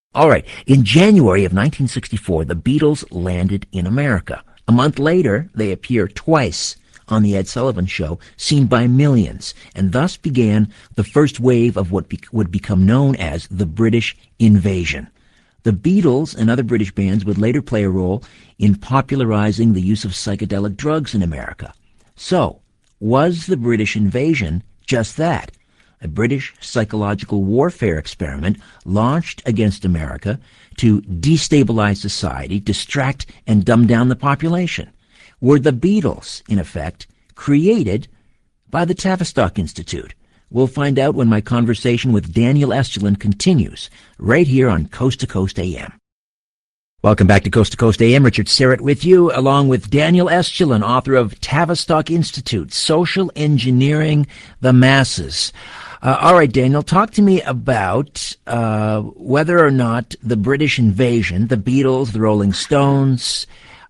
All right. In January of 1964, the Beatles landed in America. A month later, they appear twice on The Ed Sullivan Show, seen by millions, and thus began the first wave of what would become known as the British invasion. The Beatles and other British bands would later play a role in popularizing the use of psychedelic drugs in America. So, was the British invasion just that? A British psychological warfare experiment launched against America to destabilize society, distract, and dumb down the population? Were the Beatles, in effect, created by the Tavistock Institute? We'll find out when my conversation with Daniel Estulin continues, right here on Coast to Coast AM. Welcome back to Coast AM. Richard Syrett with you, along with Daniel Estulin, author of Tavistock Institute, Social Engineering the Masses. All right, Daniel, talk to me about whether or not the British invasion, the Beatles, the Rolling Stones,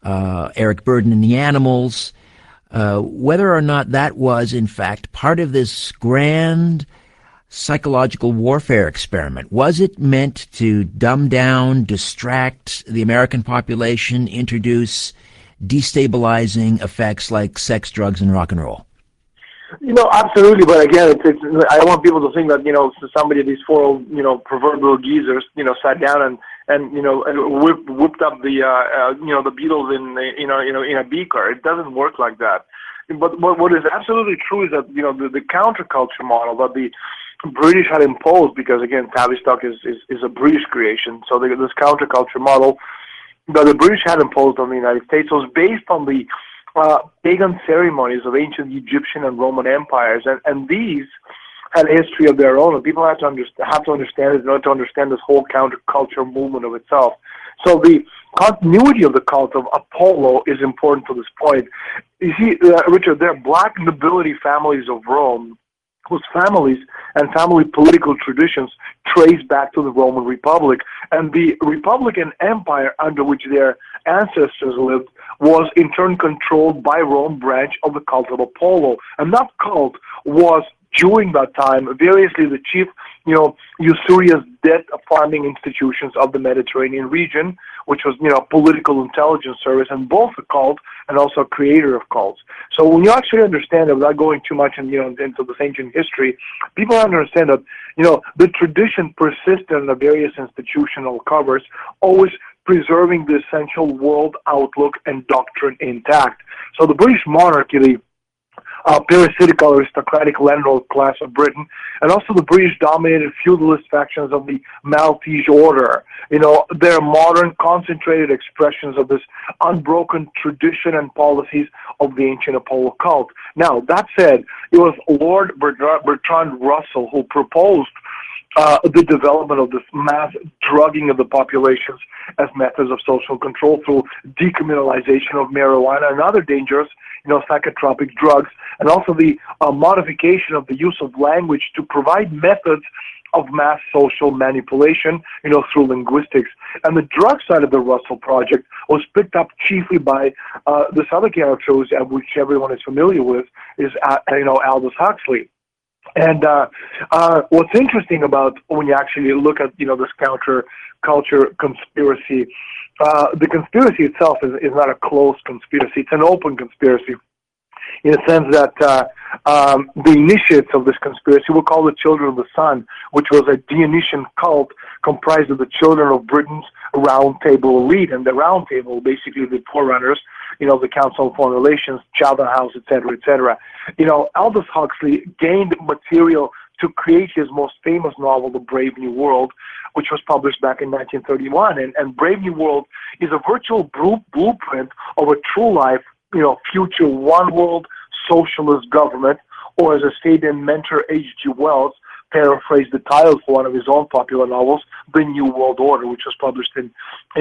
Eric Burdon and the Animals, whether or not that was, in fact, part of this grand psychological warfare experiment. Was it meant to dumb down, distract the American population, introduce destabilizing effects like sex, drugs, and rock and roll? Absolutely. But again, I don't want people to think that, somebody, these four, proverbial geezers, sat down and whipped up the Beatles in a beaker. It doesn't work like that. But what is absolutely true is that, the counterculture model that the British had imposed, because again, Tavistock is a British creation. So this counterculture model that the British had imposed on the United States was based on the pagan ceremonies of ancient Egyptian and Roman empires, and these had a history of their own, and people have to understand it in order to understand this whole counterculture movement of itself. So the continuity of the cult of Apollo is important to this point. You see, Richard, there are black nobility families of Rome whose families and family political traditions trace back to the Roman Republic, and the Republican Empire under which their ancestors lived was in turn controlled by Rome branch of the cult of Apollo. And that cult was, during that time, variously the chief, usurious debt farming institutions of the Mediterranean region, which was, political intelligence service, and both a cult and also a creator of cults. So when you actually understand it, without going too much into this ancient history, people understand that, the tradition persisted in the various institutional covers, always preserving the essential world outlook and doctrine intact. So the British monarchy, the parasitical aristocratic landlord class of Britain, and also the British-dominated feudalist factions of the Maltese order. They're modern, concentrated expressions of this unbroken tradition and policies of the ancient Apollo cult. Now, that said, it was Lord Bertrand Russell who proposed the development of this mass drugging of the populations as methods of social control through decriminalization of marijuana and other dangerous, psychotropic drugs, and also the modification of the use of language to provide methods of mass social manipulation, through linguistics. And the drug side of the Russell Project was picked up chiefly by this other character, which everyone is familiar with, is Aldous Huxley. And what's interesting about when you actually look at this counterculture conspiracy, the conspiracy itself is not a closed conspiracy; it's an open conspiracy, in a sense that the initiates of this conspiracy were called the Children of the Sun, which was a Dionysian cult comprised of the children of Britain's Round Table elite, and the Round Table, basically the forerunners, the Council on Foreign Relations, Chatham House, etc., etc. Aldous Huxley gained material to create his most famous novel, The Brave New World, which was published back in 1931. And Brave New World is a virtual blueprint of a true life, future one world socialist government, or as a stated mentor H.G. Wells paraphrased the title for one of his own popular novels, The New World Order, which was published in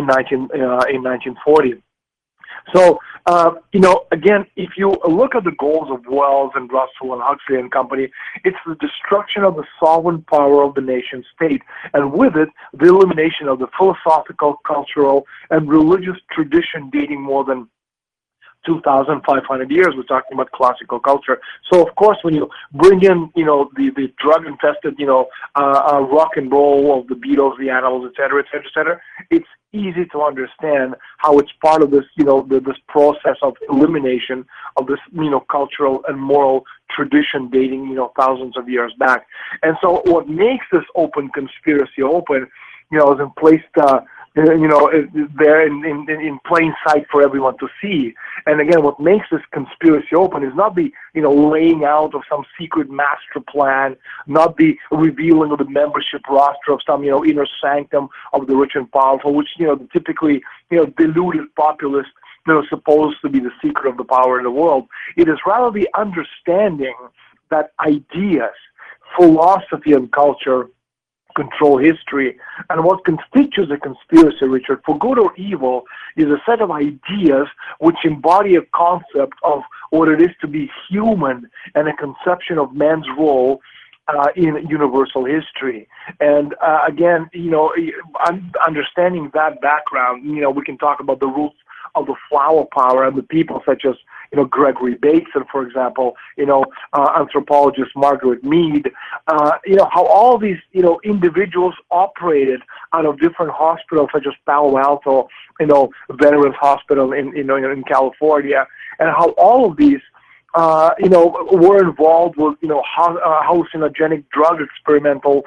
1940. So, again, if you look at the goals of Wells and Russell and Huxley and company, it's the destruction of the sovereign power of the nation state, and with it, the elimination of the philosophical, cultural, and religious tradition dating more than 2,500 years. We're talking about classical culture. So of course, when you bring in, the drug-infested, rock and roll of the Beatles, the Animals, et cetera, et cetera, et cetera, it's easy to understand how it's part of this, this process of elimination of this, cultural and moral tradition dating, thousands of years back. And so what makes this open conspiracy open, is in place, there in plain sight for everyone to see. And again, what makes this conspiracy open is not the, laying out of some secret master plan, not the revealing of the membership roster of some, inner sanctum of the rich and powerful, which, typically, deluded populists, supposed to be the secret of the power in the world. It is rather the understanding that ideas, philosophy, and culture control history. And what constitutes a conspiracy, Richard, for good or evil, is a set of ideas which embody a concept of what it is to be human and a conception of man's role in universal history. And again, understanding that background, we can talk about the roots of the flower power and the people such as, Gregory Bateson, for example, anthropologist Margaret Mead, how all these, individuals operated out of different hospitals such as Palo Alto, Veterans Hospital in California, and how all of these were involved with, hallucinogenic drug experimental,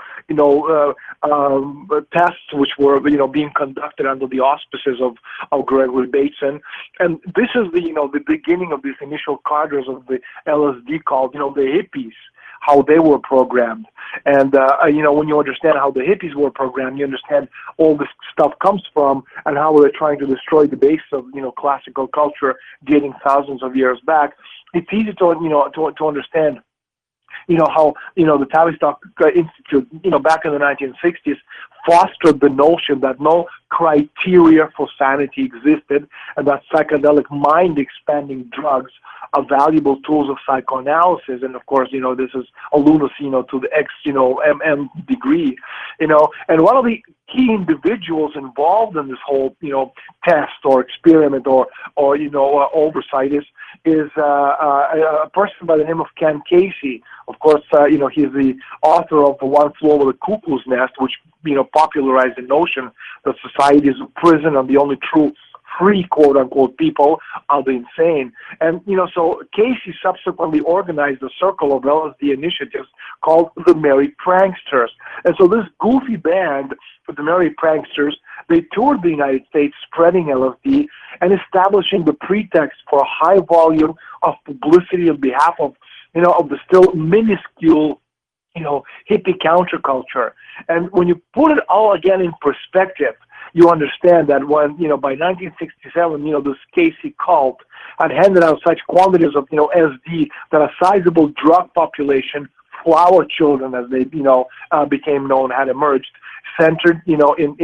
tests which were, being conducted under the auspices of Gregory Bateson. And this is the beginning of these initial cadres of the LSD called, the hippies, how they were programmed. And, when you understand how the hippies were programmed, you understand all this stuff comes from and how they're trying to destroy the base of, classical culture dating thousands of years back. It's easy to understand, how, the Tavistock Institute, back in the 1960s, fostered the notion that no criteria for sanity existed and that psychedelic mind-expanding drugs are valuable tools of psychoanalysis. And of course, this is a lunacy, to the degree, and one of the key individuals involved in this whole, test or experiment or oversight is a person by the name of Ken Casey. Of course, he's the author of The One Flew Over the Cuckoo's Nest, which, popularized the notion that society is a prison and the only true free, quote-unquote, people are the insane. And, so Casey subsequently organized a circle of LSD initiatives called the Merry Pranksters. And so this goofy band, the Merry Pranksters, they toured the United States spreading LSD and establishing the pretext for a high volume of publicity on behalf of, of the still minuscule, hippie counterculture. And when you put it all again in perspective, you understand that when, by 1967, this Casey cult had handed out such quantities of, SD that a sizable drug population, flower children as they, became known, had emerged, centered, in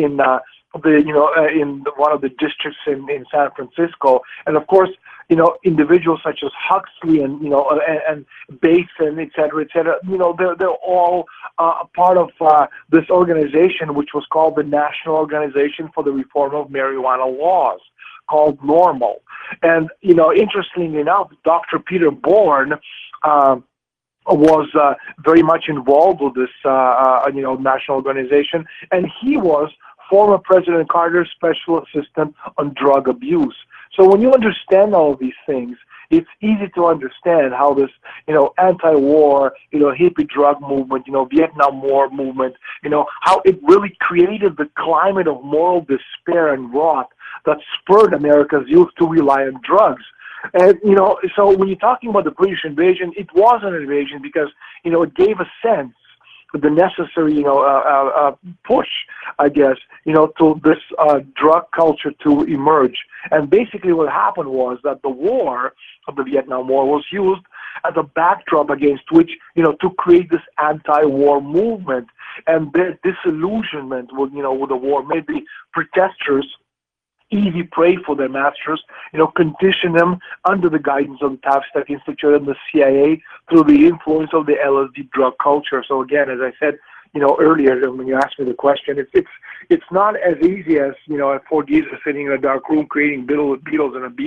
one of the districts in San Francisco. And of course, individuals such as Huxley and, and Bateson, et cetera, they're all part of this organization, which was called the National Organization for the Reform of Marijuana Laws, called NORML. And, interestingly enough, Dr. Peter Bourne was very much involved with this, national organization, and he was former President Carter's special assistant on drug abuse. So when you understand all of these things, it's easy to understand how this, anti-war, hippie drug movement, Vietnam War movement, how it really created the climate of moral despair and wrath that spurred America's youth to rely on drugs. And, so when you're talking about the British invasion, it was an invasion because, it gave a sense, the necessary, push, I guess, to this drug culture to emerge. And basically what happened was that the war of the Vietnam War was used as a backdrop against which, to create this anti-war movement. And their disillusionment with, with the war made the protesters easy prey for their masters, condition them under the guidance of the Tavistock Institute and the CIA through the influence of the LSD drug culture. So again, as I said, earlier when you asked me the question, it's not as easy as, four geezers sitting in a dark room creating Beatles in a beaker.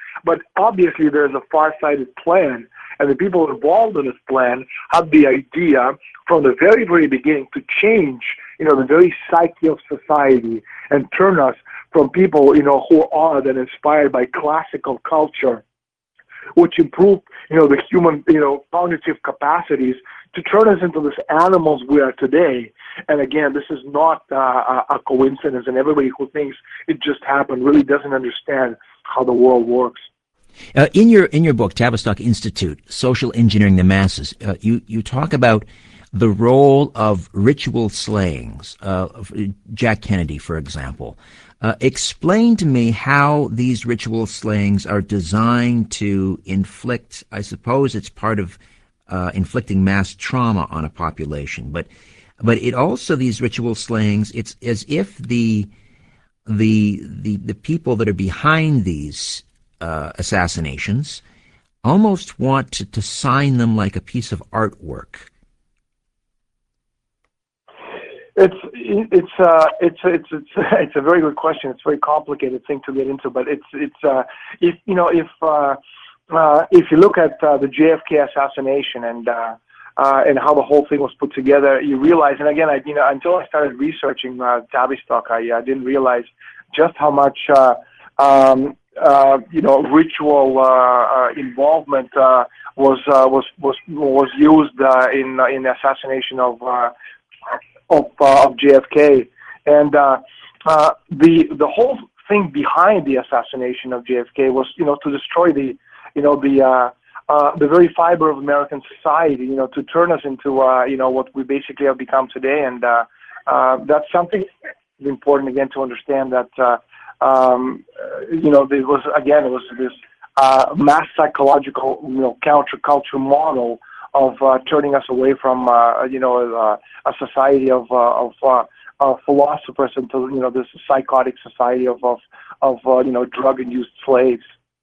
But obviously there's a far-sighted plan, and the people involved in this plan had the idea from the very, very beginning to change, the very psyche of society and turn us from people, who are awed and inspired by classical culture, which improve, the human, cognitive capacities, to turn us into this animals we are today. And again, this is not a coincidence, and everybody who thinks it just happened really doesn't understand how the world works. In your book, Tavistock Institute, Social Engineering the Masses, you talk about the role of ritual slayings, Jack Kennedy, for example. Explain to me how these ritual slayings are designed to inflict, I suppose it's part of inflicting mass trauma on a population, but it also, these ritual slayings, it's as if the people that are behind these assassinations almost want to sign them like a piece of artwork. It's a very good question. It's a very complicated thing to get into, but if you look at the JFK assassination and how the whole thing was put together, you realize, and again, until I started researching Tavistock, I didn't realize just how much ritual involvement was used in the assassination of JFK, and the whole thing behind the assassination of JFK was, to destroy the very fiber of American society, to turn us into, what we basically have become today, and that's something important again to understand that, it was this mass psychological, counterculture model of turning us away from a society of philosophers into this psychotic society of drug-induced slaves.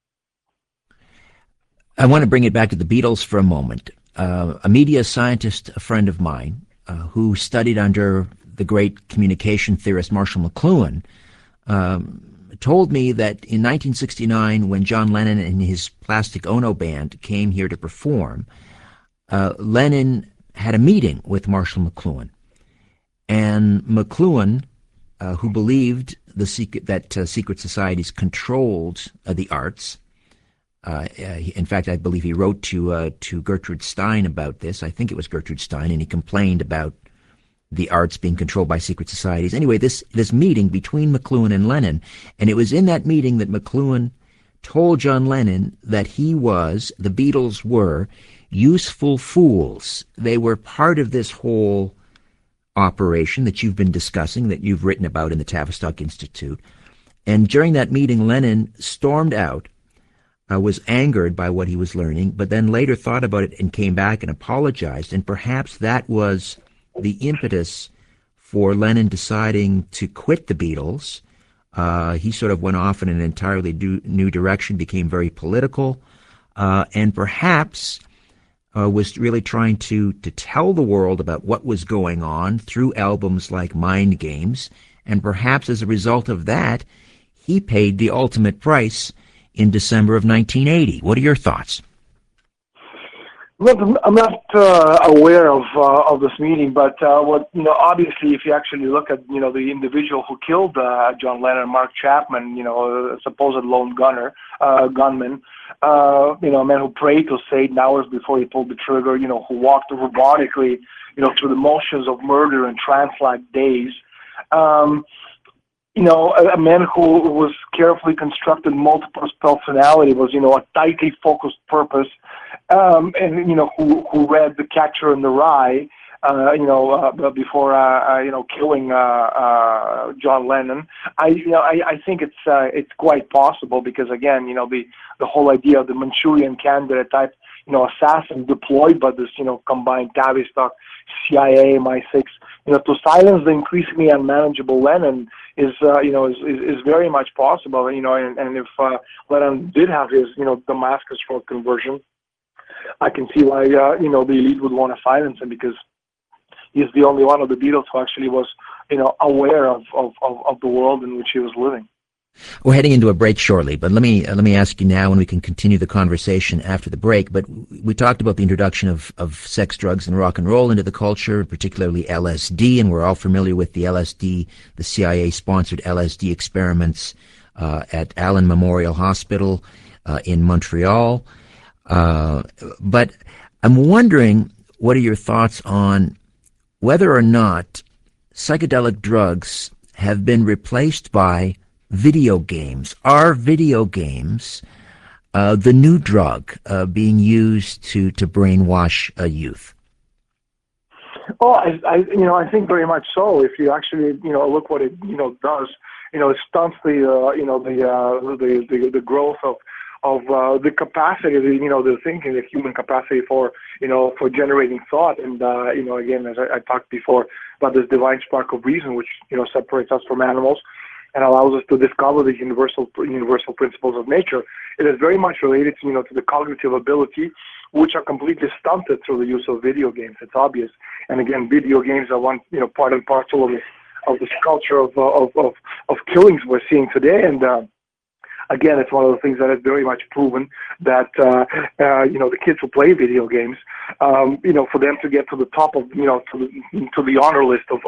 I want to bring it back to the Beatles for a moment. A media scientist, a friend of mine, who studied under the great communication theorist Marshall McLuhan, told me that in 1969, when John Lennon and his Plastic Ono band came here to perform, Lennon had a meeting with Marshall McLuhan, and McLuhan, who believed that secret societies controlled the arts. In fact, I believe he wrote to Gertrude Stein about this. I think it was Gertrude Stein, and he complained about the arts being controlled by secret societies. Anyway, this meeting between McLuhan and Lennon, and it was in that meeting that McLuhan told John Lennon that the Beatles were useful fools. They were part of this whole operation that you've been discussing, that you've written about in the Tavistock Institute. And during that meeting, Lennon stormed out, was angered by what he was learning, but then later thought about it and came back and apologized. And perhaps that was the impetus for Lennon deciding to quit the Beatles. He sort of went off in an entirely new direction, became very political, and perhaps was really trying to tell the world about what was going on through albums like Mind Games, and perhaps as a result of that, he paid the ultimate price in December of 1980. What are your thoughts? Look, I'm not aware of this meeting, but obviously, if you actually look at the individual who killed John Lennon, Mark Chapman, a supposed lone gunman, a man who prayed to Satan hours before he pulled the trigger, who walked robotically, through the motions of murder and trance-like days. A man who was carefully constructed multiple personality, was, a tightly focused purpose, and, who read The Catcher in the Rye, before, killing John Lennon. I think it's quite possible because, again, the whole idea of the Manchurian Candidate type, assassin deployed by this, combined Tavistock, CIA, MI6, to silence the increasingly unmanageable Lennon is very much possible, and if Lennon did have his, Damascus Road conversion, I can see why, the elite would want to silence him, because he's the only one of the Beatles who actually was, aware of the world in which he was living. We're heading into a break shortly, but let me ask you now, and we can continue the conversation after the break. But we talked about the introduction of sex, drugs, and rock and roll into the culture, particularly LSD, and we're all familiar with the LSD, the CIA-sponsored LSD experiments at Allen Memorial Hospital in Montreal. But I'm wondering, what are your thoughts on whether or not psychedelic drugs have been replaced by video games? Are video games the new drug being used to brainwash a youth? Oh, I think very much so. If you actually, look what it, does, it stunts the growth of the capacity, the thinking, the human capacity for generating thought. And, again, as I talked before about this divine spark of reason, which, separates us from animals and allows us to discover the universal principles of nature. It is very much related to the cognitive ability, which are completely stunted through the use of video games. It's obvious. And again, video games are one, part and parcel of this culture of killings we're seeing today. And again, it's one of the things that is very much proven that the kids who play video games, for them to get to the top of to the honor list of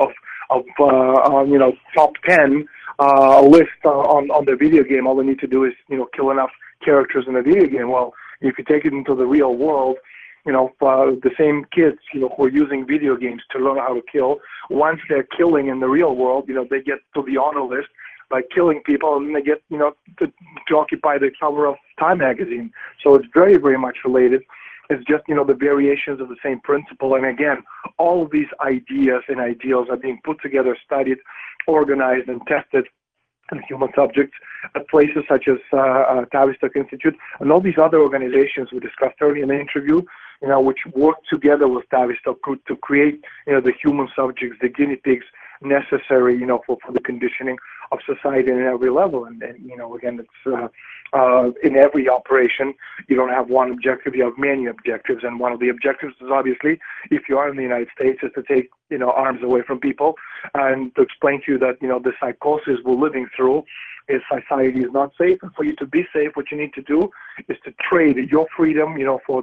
top 10 list on their video game, all they need to do is kill enough characters in a video game. Well, if you take it into the real world, the same kids who are using video games to learn how to kill, once they're killing in the real world, they get to the honor list by killing people, and they get to occupy the cover of Time magazine. So it's very, very much related. It's just the variations of the same principle. And again, all of these ideas and ideals are being put together, studied, organized, and tested in human subjects at places such as Tavistock Institute and all these other organizations we discussed earlier in the interview, which work together with Tavistock to create the human subjects, the guinea pigs necessary for the conditioning of society in every level. And again, it's in every operation, you don't have one objective, you have many objectives. And one of the objectives is obviously, if you are in the United States, is to take arms away from people and to explain to you that the psychosis we're living through is society is not safe. And for you to be safe, what you need to do is to trade your freedom for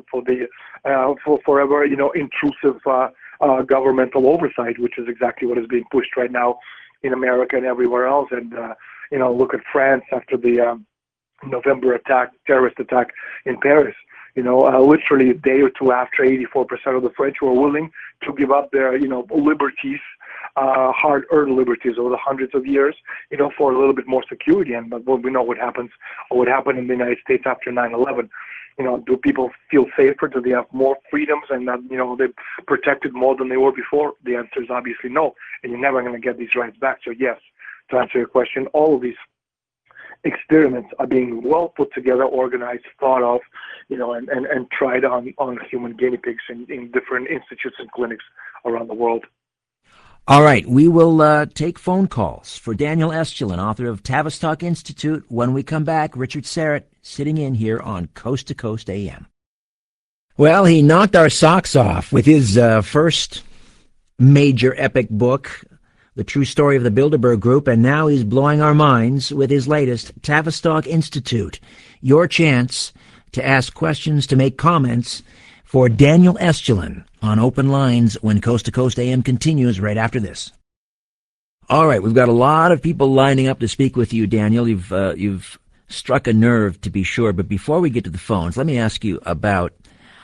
forever intrusive governmental oversight, which is exactly what is being pushed right now in America and everywhere else. And look at France after the November terrorist attack in Paris. Literally a day or two after, 84% of the French were willing to give up their liberties, hard-earned liberties over the hundreds of years, for a little bit more security. And but we know what happened in the United States after 9/11. Do people feel safer? Do they have more freedoms and that they're protected more than they were before? The answer is obviously no, and you're never going to get these rights back. So yes, to answer your question, all of these experiments are being well put together, organized, thought of, and tried on human guinea pigs in different institutes and clinics around the world. All right, we will take phone calls for Daniel Estulin, author of Tavistock Institute. When we come back, Richard Syrett sitting in here on Coast to Coast AM. Well, he knocked our socks off with his first major epic book, The True Story of the Bilderberg Group, and now he's blowing our minds with his latest, Tavistock Institute. Your chance to ask questions, to make comments for Daniel Estulin on Open Lines when Coast to Coast AM continues right after this. All right, we've got a lot of people lining up to speak with you, Daniel. You've struck a nerve, to be sure. But before we get to the phones, let me ask you about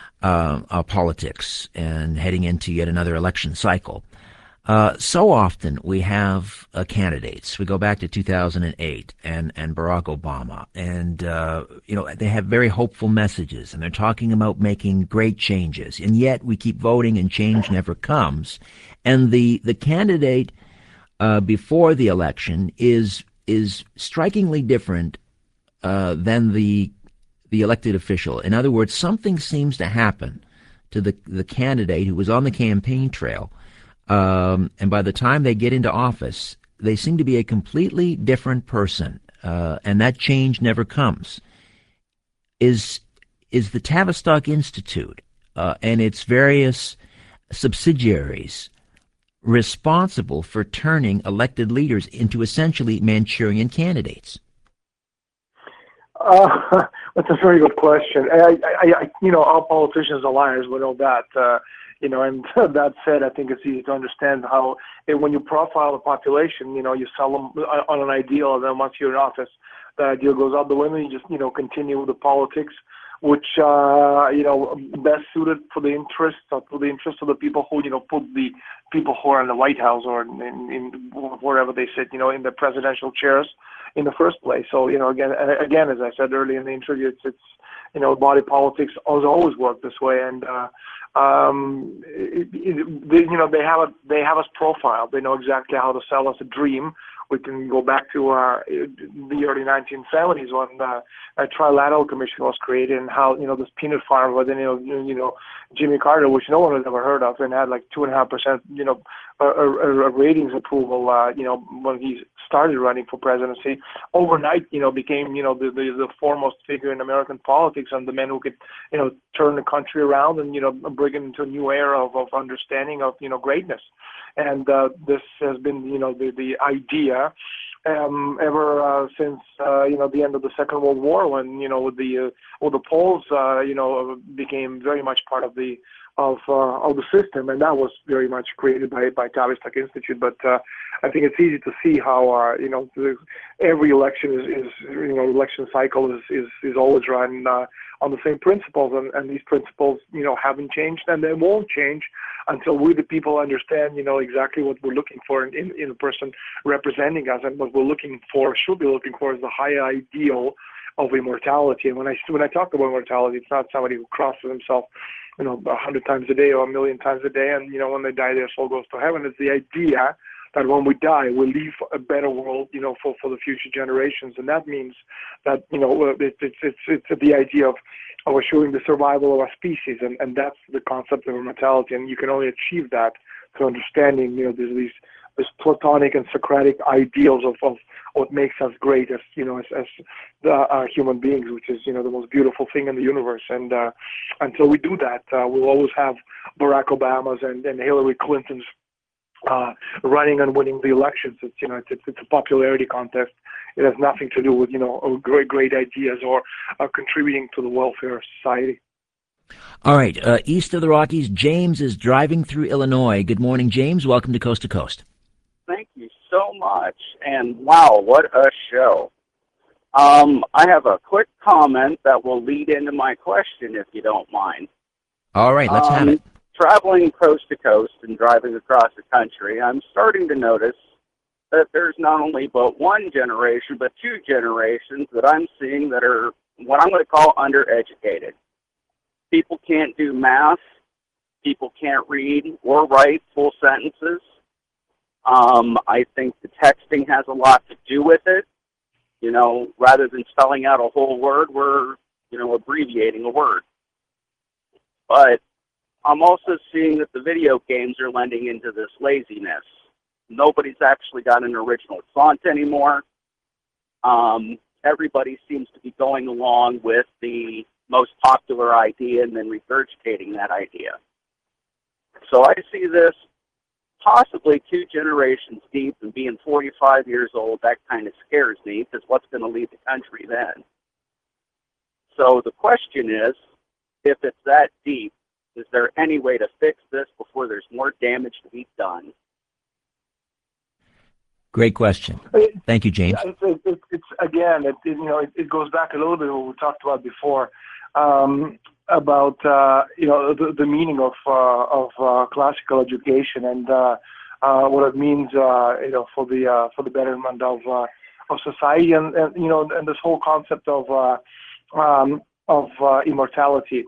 politics and heading into yet another election cycle. So often we have candidates. We go back to 2008 and Barack Obama, and they have very hopeful messages, and they're talking about making great changes, and yet we keep voting and change never comes. And the candidate before the election is strikingly different than the elected official. In other words, something seems to happen to the candidate who was on the campaign trail. And by the time they get into office, they seem to be a completely different person, and that change never comes. Is the Tavistock Institute and its various subsidiaries responsible for turning elected leaders into essentially Manchurian candidates? That's a very good question. All politicians are liars. We know that. And that said, I think it's easy to understand how when you profile a population, you sell them on an ideal, and then once you're in office, that idea goes out the window. You just, continue with the politics, which, best suited for the interests of the people who, put the people who are in the White House or in wherever they sit, in the presidential chairs in the first place. So, again, as I said earlier in the interview, it's body politics has always worked this way, and they have us profiled. They know exactly how to sell us a dream. We can go back to the early 1970s when a trilateral commission was created, and how this peanut farm was Jimmy Carter, which no one has ever heard of, and had like 2.5% a ratings approval when he started running for presidency. Overnight, became the foremost figure in American politics, and the man who could turn the country around and bring it into a new era of understanding of greatness. And this has been the idea ever since the end of the Second World War, when the Poles became very much part of the system, and that was very much created by Tavistock Institute. But I think it's easy to see how every election election cycle is always run on the same principles, and these principles haven't changed, and they won't change until we the people understand exactly what we're looking for in a person representing us, and what we're should be looking for is the higher ideal of immortality. And when I talk about immortality, it's not somebody who crosses himself 100 times a day or 1,000,000 times a day, and when they die, their soul goes to heaven. It's the idea that when we die, we leave a better world, for the future generations, and that means that it's the idea of assuring the survival of our species, and that's the concept of immortality. And you can only achieve that through understanding, these Platonic and Socratic ideals of what makes us great as human beings, which is the most beautiful thing in the universe. And until we do that, we'll always have Barack Obama's and Hillary Clinton's running and winning the elections. It's a popularity contest. It has nothing to do with great ideas or contributing to the welfare of society. All right, east of the Rockies, James is driving through Illinois. Good morning, James. Welcome to Coast to Coast. Thank you so much. And wow, what a show. I have a quick comment that will lead into my question, if you don't mind. All right, let's have it. Traveling coast to coast and driving across the country, I'm starting to notice that there's not only but one generation, but two generations that I'm seeing that are what I'm going to call undereducated. People can't do math. People can't read or write full sentences. I think the texting has a lot to do with it. Rather than spelling out a whole word, we're, abbreviating a word. But I'm also seeing that the video games are lending into this laziness. Nobody's actually got an original thought anymore. Everybody seems to be going along with the most popular idea and then regurgitating that idea. So I see this possibly two generations deep, and being 45 years old, that kind of scares me, because what's going to lead the country then? So the question is, if it's that deep, is there any way to fix this before there's more damage to be done? Great question. Thank you, James. It goes back a little bit to what we talked about before, about the meaning of classical education and what it means for the betterment of society, and this whole concept of immortality.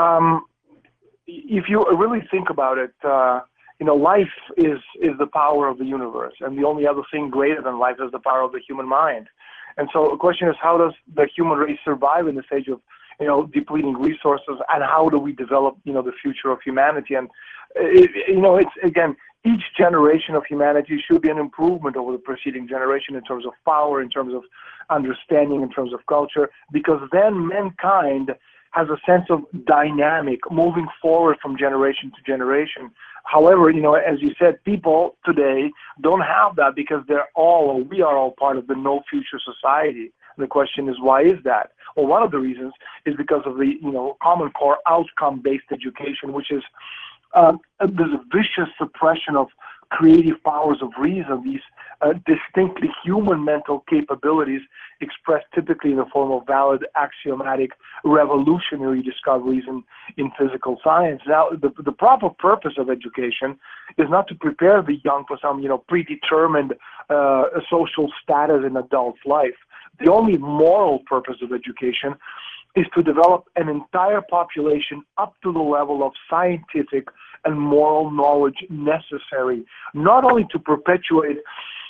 If you really think about it, life is the power of the universe, and the only other thing greater than life is the power of the human mind. And so the question is, how does the human race survive in this age of depleting resources, and how do we develop, the future of humanity? And, it's, again, each generation of humanity should be an improvement over the preceding generation in terms of power, in terms of understanding, in terms of culture, because then mankind has a sense of dynamic, moving forward from generation to generation, However, as you said, people today don't have that because we are all part of the no future society. And the question is, why is that? Well, one of the reasons is because of the, Common Core outcome-based education, which is there's a vicious suppression of creative powers of reason, these distinctly human mental capabilities expressed typically in the form of valid, axiomatic, revolutionary discoveries in physical science. Now, the proper purpose of education is not to prepare the young for some, predetermined social status in adult life. The only moral purpose of education is to develop an entire population up to the level of scientific and moral knowledge necessary, not only to perpetuate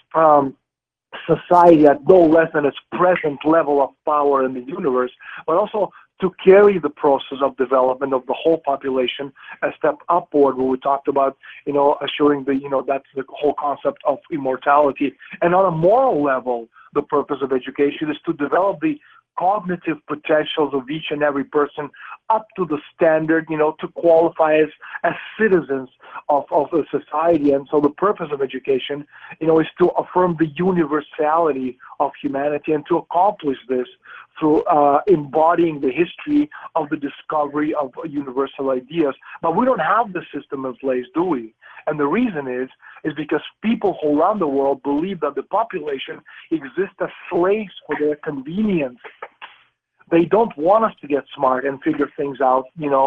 society at no less than its present level of power in the universe, but also to carry the process of development of the whole population a step upward, where we talked about, assuring that's the whole concept of immortality. And on a moral level, the purpose of education is to develop the cognitive potentials of each and every person up to the standard, to qualify as citizens of a society. And so the purpose of education, is to affirm the universality of humanity, and to accomplish this through embodying the history of the discovery of universal ideas. But we don't have the system in place, do we? And the reason is because people around the world believe that the population exists as slaves for their convenience. They don't want us to get smart and figure things out,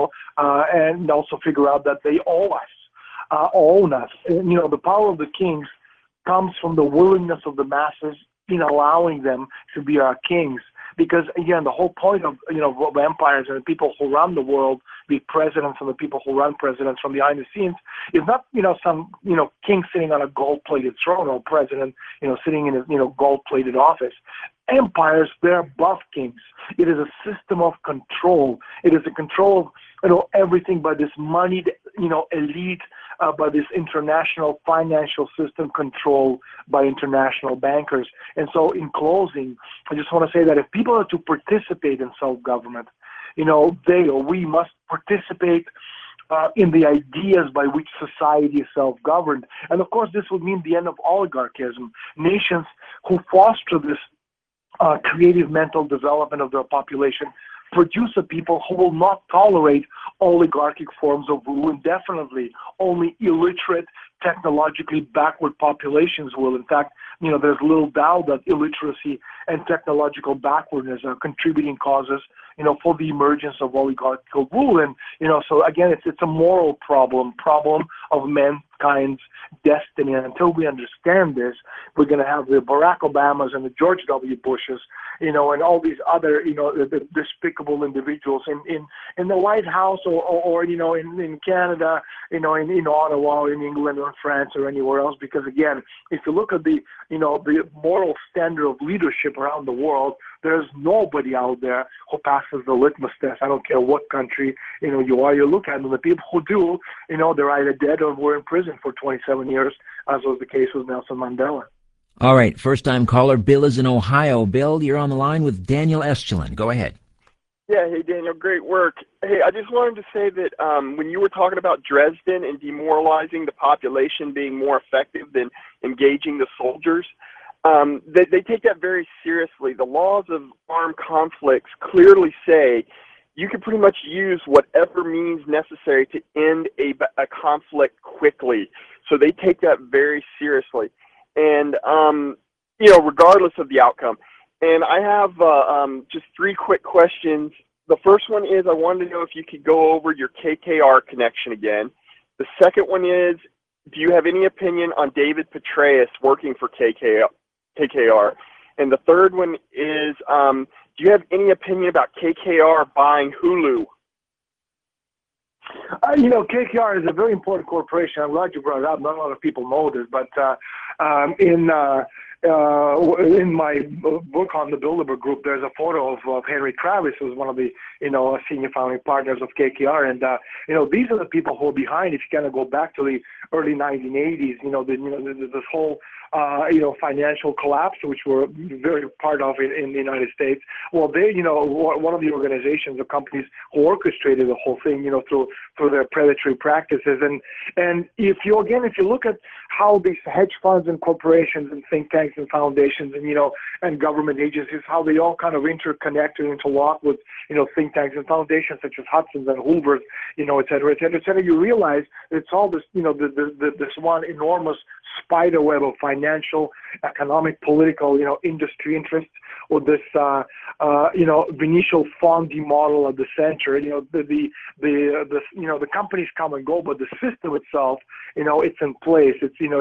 and also figure out that they own us. And, the power of the kings comes from the willingness of the masses in allowing them to be our kings. Because, again, the whole point of, of empires and the people who run the world, be presidents and the people who run presidents from behind the scenes, is not, some, king sitting on a gold-plated throne, or president, sitting in a, gold-plated office. Empires, they're above kings. It is a system of control. It is a control of, everything by this moneyed, elite, by this international financial system controlled by international bankers. And so in closing, I just want to say that if people are to participate in self-government, we must participate in the ideas by which society is self-governed. And of course, this would mean the end of oligarchism. Nations who foster this creative mental development of their population produce a people who will not tolerate oligarchic forms of rule indefinitely. Only illiterate, technologically backward populations will. In fact, there's little doubt that illiteracy and technological backwardness are contributing causes, for the emergence of oligarchical rule. And, so again, it's a moral problem of mankind's destiny. And until we understand this, we're going to have the Barack Obamas and the George W. Bushes, and all these other, the despicable individuals in the White House or in Canada, in Ottawa, or in England or France or anywhere else. Because again, if you look at the moral standard of leadership around the world, there's nobody out there who passes the litmus test. I don't care what country, you are. You look at them, the people who do, they're either dead or were in prison for 27 years, as was the case with Nelson Mandela. All right, first-time caller Bill is in Ohio. Bill, you're on the line with Daniel Estulin. Go ahead. Yeah, hey, Daniel, great work. Hey, I just wanted to say that when you were talking about Dresden and demoralizing the population being more effective than engaging the soldiers, they take that very seriously. The laws of armed conflicts clearly say you can pretty much use whatever means necessary to end a conflict quickly. So they take that very seriously. And, regardless of the outcome. And I have just three quick questions. The first one is I wanted to know if you could go over your KKR connection again. The second one is, do you have any opinion on David Petraeus working for KKR? And the third one is, do you have any opinion about KKR buying Hulu? KKR is a very important corporation. I'm glad you brought it up. Not a lot of people know this, but in my book on the Bilderberg Group, there's a photo of Henry Travis, who's one of the senior founding partners of KKR, and these are the people who are behind. If you kind of go back to the early 1980s, this whole financial collapse, which we're very part of in the United States. Well, they, one of the organizations or companies who orchestrated the whole thing, through their predatory practices. And if you look at how these hedge funds and corporations and think tanks and foundations and government agencies, how they all kind of interconnect and interlock with, think tanks and foundations such as Hudson's and Hoover's, et cetera, et cetera, et cetera, you realize it's all this, this one enormous spider web of financial, economic, political, industry interests, or this, Venetian Fondi model at the center. The companies come and go, but the system itself, it's in place.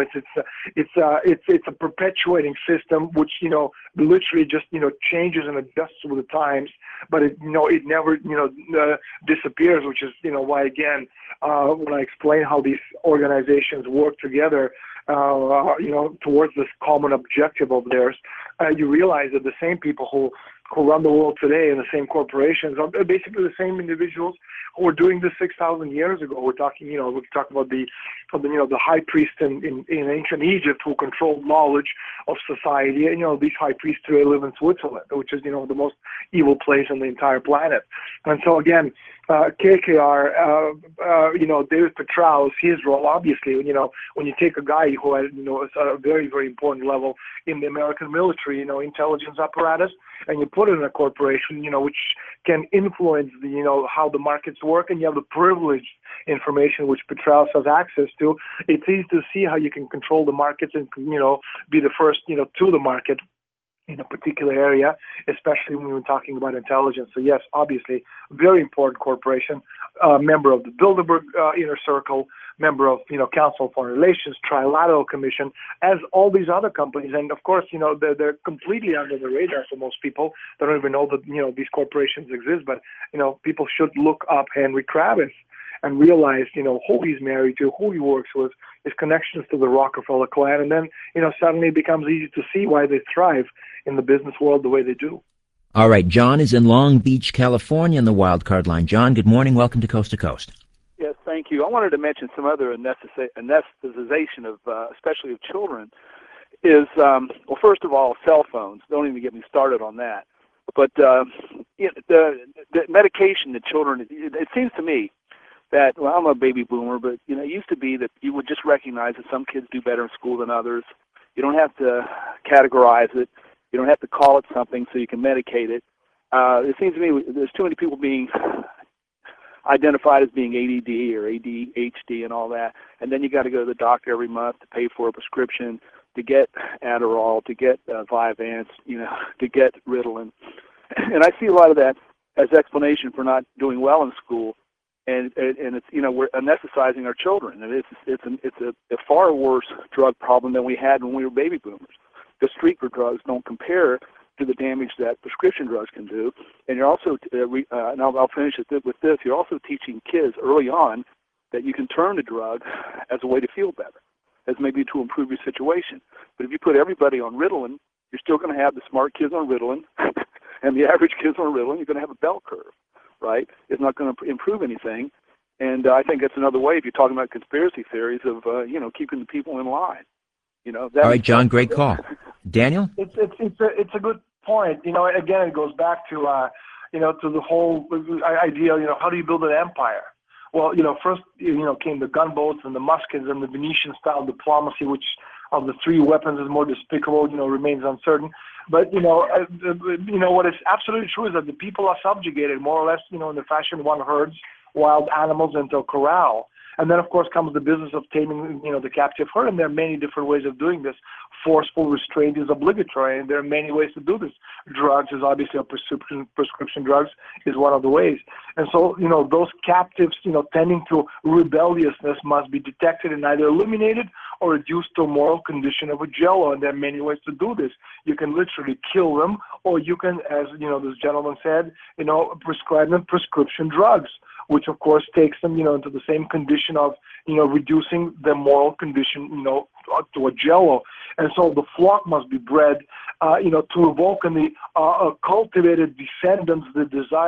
It's a perpetuating system which literally just changes and adjusts with the times, but it never disappears. Which is why, again, when I explain how these organizations work together, towards this common objective of theirs, you realize that the same people who run the world today and the same corporations are basically the same individuals who were doing this 6,000 years ago. We're talking, we talk about the high priest in ancient Egypt who controlled knowledge of society. These high priests today live in Switzerland, which is, the most evil place on the entire planet. And so again, KKR, David Petraeus, his role, obviously, when you take a guy who had, a very, very important level in the American military, intelligence apparatus, and you put it in a corporation, which can influence how the markets work, and you have the privileged information which Petraeus has access to, it's easy to see how you can control the markets and, be the first, to the market in a particular area, especially when we're talking about intelligence. So yes, obviously, very important corporation, member of the Bilderberg Inner Circle, member of, Council on Foreign Relations, Trilateral Commission, as all these other companies. And of course, they're completely under the radar for most people. They don't even know that, these corporations exist, but, people should look up Henry Kravis and realize, who he's married to, who he works with, his connections to the Rockefeller clan. And then, suddenly it becomes easy to see why they thrive in the business world the way they do. All right, John is in Long Beach, California, in the wild card line. John, good morning. Welcome to Coast to Coast. Yes, thank you. I wanted to mention some other anesthetization of, especially of children, is, first of all, cell phones. Don't even get me started on that. But the medication that children, it seems to me that, well, I'm a baby boomer, but, it used to be that you would just recognize that some kids do better in school than others. You don't have to categorize it. You don't have to call it something so you can medicate it. It seems to me there's too many people being identified as being ADD or ADHD and all that, and then you got to go to the doctor every month to pay for a prescription to get Adderall, to get Vyvanse, to get Ritalin. And I see a lot of that as explanation for not doing well in school. And it's, we're anesthetizing our children, and it's a far worse drug problem than we had when we were baby boomers. The street drugs don't compare to the damage that prescription drugs can do. And you're also, and I'll finish with this, you're also teaching kids early on that you can turn to drug as a way to feel better, as maybe to improve your situation. But if you put everybody on Ritalin, you're still going to have the smart kids on Ritalin and the average kids on Ritalin. You're going to have a bell curve. Right? It's not going to improve anything. And I think that's another way, if you're talking about conspiracy theories, of, keeping the people in line. All right, John, great call. Daniel? It's a good point. Again, it goes back to, to the whole idea, how do you build an empire? Well, first, came the gunboats and the muskets and the Venetian-style diplomacy, which of the three weapons is more despicable, remains uncertain. But, what is absolutely true is that the people are subjugated, more or less, in the fashion one herds wild animals into a corral. And then, of course, comes the business of taming, the captive herd. And there are many different ways of doing this. Forceful restraint is obligatory, and there are many ways to do this. Drugs is obviously a prescription drugs is one of the ways. And so, those captives, tending to rebelliousness must be detected and either eliminated or reduced to a moral condition of a jello. And there are many ways to do this. You can literally kill them, or you can, as, this gentleman said, prescribe them prescription drugs, which of course takes them, into the same condition of, reducing the moral condition, to a jello. And so the flock must be bred, to evoke in the cultivated descendants the desired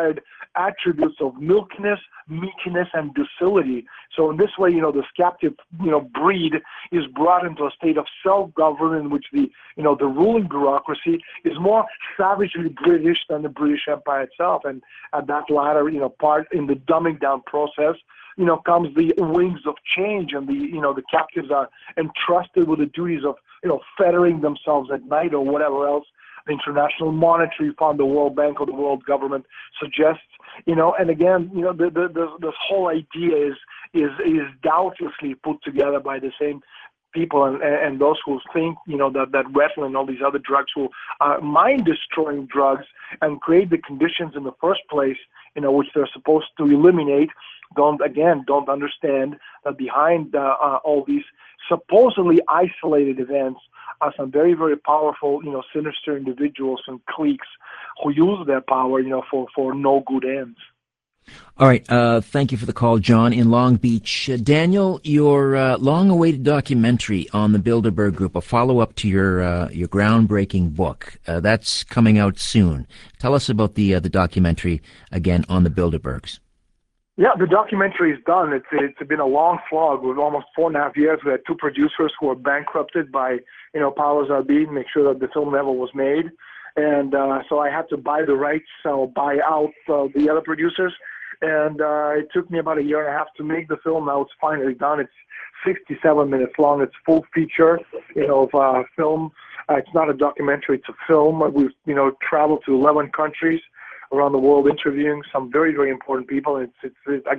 attributes of milkiness, meekiness, and docility. So in this way, this captive, breed is brought into a state of self-government in which the ruling bureaucracy is more savagely British than the British Empire itself. And at that latter, part in the dumbing down process, comes the wings of change, and the captives are entrusted with the duties of, fettering themselves at night or whatever else the International Monetary Fund, the World Bank, or the world government suggests. And again, this whole idea is doubtlessly put together by the same people and those who think, that Ritalin and all these other drugs will mind-destroying drugs and create the conditions in the first place, which they're supposed to eliminate, don't understand that behind all these supposedly isolated events are some very, very powerful, sinister individuals and cliques who use their power, for no good ends. All right. Thank you for the call, John, in Long Beach. Daniel, your long-awaited documentary on the Bilderberg Group, a follow-up to your groundbreaking book, that's coming out soon. Tell us about the documentary again on the Bilderbergs. Yeah, the documentary is done. It's been a long slog. With almost 4.5 years. We had two producers who were bankrupted by, powers that be to make sure that the film never was made. And so I had to buy the rights, buy out the other producers. And it took me about 1.5 years to make the film. Now it's finally done. It's 67 minutes long. It's full feature, of film. It's not a documentary. It's a film. We've, traveled to 11 countries around the world, interviewing some very, very important people. It's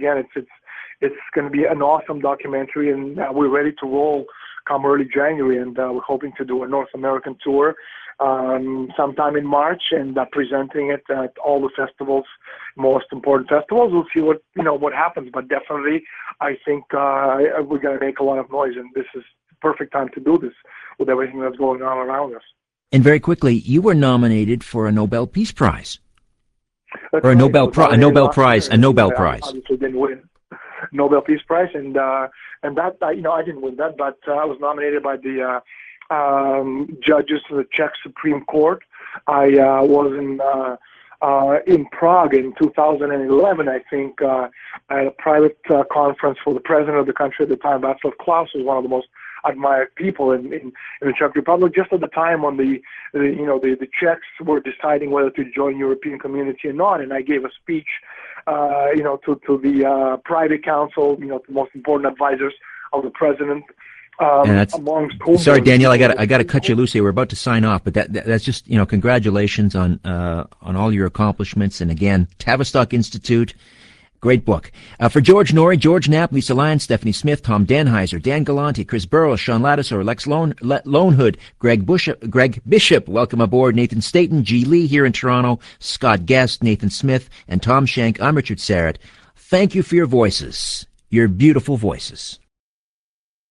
going to be an awesome documentary, and we're ready to roll come early January, and we're hoping to do a North American tour sometime in March, and presenting it at all the festivals, most important festivals. We'll see what happens, but definitely I think we're going to make a lot of noise, and this is the perfect time to do this with everything that's going on around us. And very quickly, you were nominated for a Nobel Peace Prize. That's or a right. Nobel Prize. I obviously didn't win Nobel Peace Prize, and that I didn't win that, but I was nominated by the judges of the Czech Supreme Court. I was in Prague in 2011, I think, at a private conference for the president of the country at the time. Václav Klaus was one of the most admired people in the Czech Republic, just at the time when the Czechs were deciding whether to join European community or not. And I gave a speech, to the private council, the most important advisors of the president. Sorry, Daniel, I got to cut you loose here. We're about to sign off, but that's just, congratulations on all your accomplishments. And again, Tavistock Institute, great book. For George Norrie, George Knapp, Lisa Lyons, Stephanie Smith, Tom Danheiser, Dan Galante, Chris Burrows, Sean Lattiser, Lex Lonehood, Greg Bishop, welcome aboard, Nathan Staten, G. Lee here in Toronto, Scott Guest, Nathan Smith, and Tom Shank. I'm Richard Sarrett. Thank you for your voices, your beautiful voices.